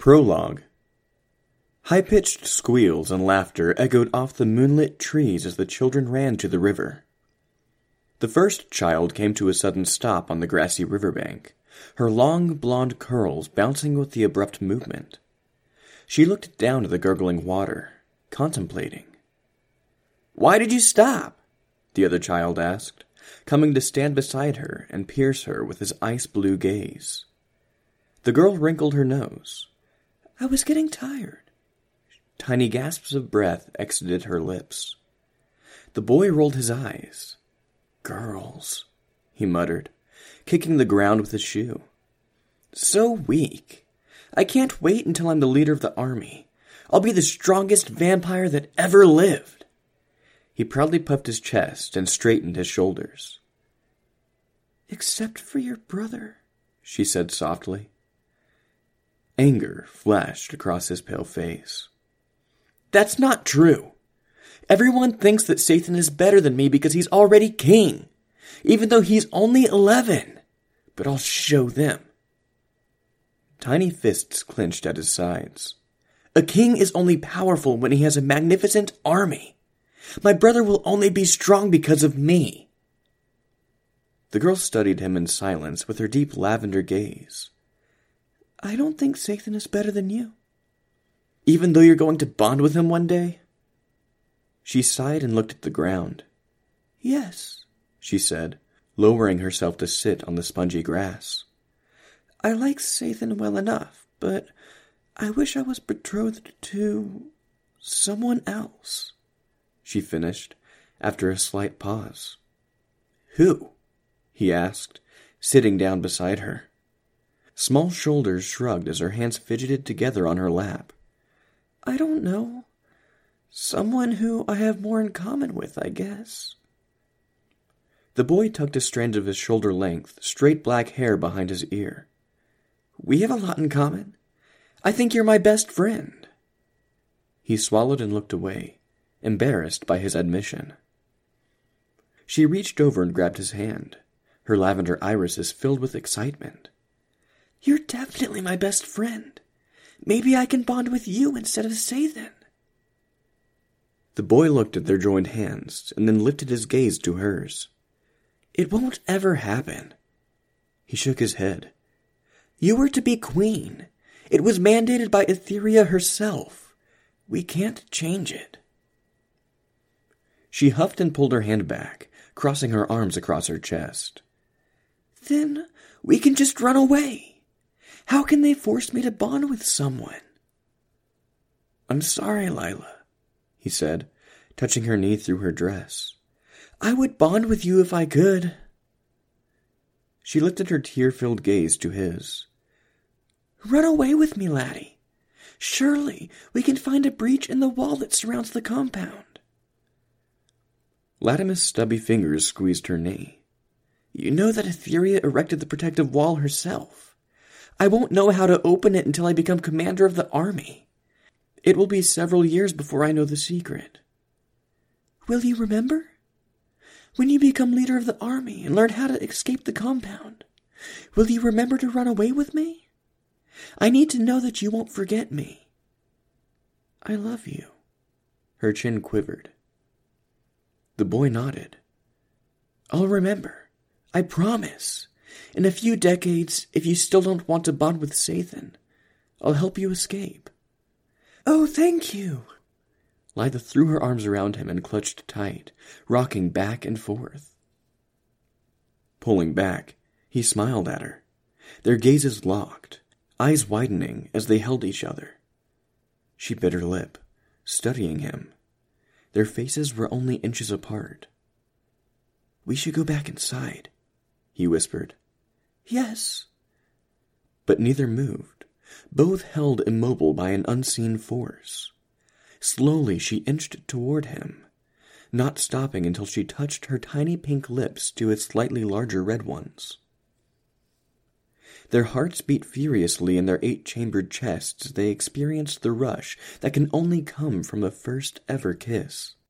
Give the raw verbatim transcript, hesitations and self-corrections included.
Prologue. High-pitched squeals and laughter echoed off the moonlit trees as the children ran to the river. The first child came to a sudden stop on the grassy riverbank, her long blonde curls bouncing with the abrupt movement. She looked down at the gurgling water, contemplating. "Why did you stop?" the other child asked, coming to stand beside her and pierce her with his ice-blue gaze. The girl wrinkled her nose. "I was getting tired." Tiny gasps of breath exited her lips. The boy rolled his eyes. "Girls," he muttered, kicking the ground with his shoe. "So weak. I can't wait until I'm the leader of the army. I'll be the strongest vampire that ever lived." He proudly puffed his chest and straightened his shoulders. "Except for your brother," she said softly. Anger flashed across his pale face. "That's not true. Everyone thinks that Sathan is better than me because he's already king, even though he's only eleven. But I'll show them." Tiny fists clenched at his sides. "A king is only powerful when he has a magnificent army. My brother will only be strong because of me." The girl studied him in silence with her deep lavender gaze. "I don't think Sathan is better than you." "Even though you're going to bond with him one day?" She sighed and looked at the ground. "Yes," she said, lowering herself to sit on the spongy grass. "I like Sathan well enough, but I wish I was betrothed to someone else," she finished, after a slight pause. "Who?" he asked, sitting down beside her. Small shoulders shrugged as her hands fidgeted together on her lap. "I don't know. Someone who I have more in common with, I guess." The boy tucked a strand of his shoulder-length, straight black hair behind his ear. "We have a lot in common. I think you're my best friend." He swallowed and looked away, embarrassed by his admission. She reached over and grabbed his hand, her lavender irises filled with excitement. "You're definitely my best friend. Maybe I can bond with you instead of Sathan." The boy looked at their joined hands and then lifted his gaze to hers. "It won't ever happen." He shook his head. "You were to be queen. It was mandated by Etheria herself. We can't change it." She huffed and pulled her hand back, crossing her arms across her chest. "Then we can just run away. How can they force me to bond with someone?" "I'm sorry, Lila," he said, touching her knee through her dress. "I would bond with you if I could." She lifted her tear-filled gaze to his. "Run away with me, laddie. Surely we can find a breach in the wall that surrounds the compound." Latimer's stubby fingers squeezed her knee. "You know that Etheria erected the protective wall herself. I won't know how to open it until I become commander of the army. It will be several years before I know the secret." "Will you remember? When you become leader of the army and learn how to escape the compound, will you remember to run away with me? I need to know that you won't forget me. I love you." Her chin quivered. The boy nodded. "I'll remember. I promise. In a few decades, if you still don't want to bond with Sathan, I'll help you escape." "Oh, thank you." Lila threw her arms around him and clutched tight, rocking back and forth. Pulling back, he smiled at her. Their gazes locked, eyes widening as they held each other. She bit her lip, studying him. Their faces were only inches apart. "We should go back inside," he whispered. "Yes." But neither moved, both held immobile by an unseen force. Slowly she inched toward him, not stopping until she touched her tiny pink lips to his slightly larger red ones. Their hearts beat furiously in their eight-chambered chests as they experienced the rush that can only come from a first-ever kiss.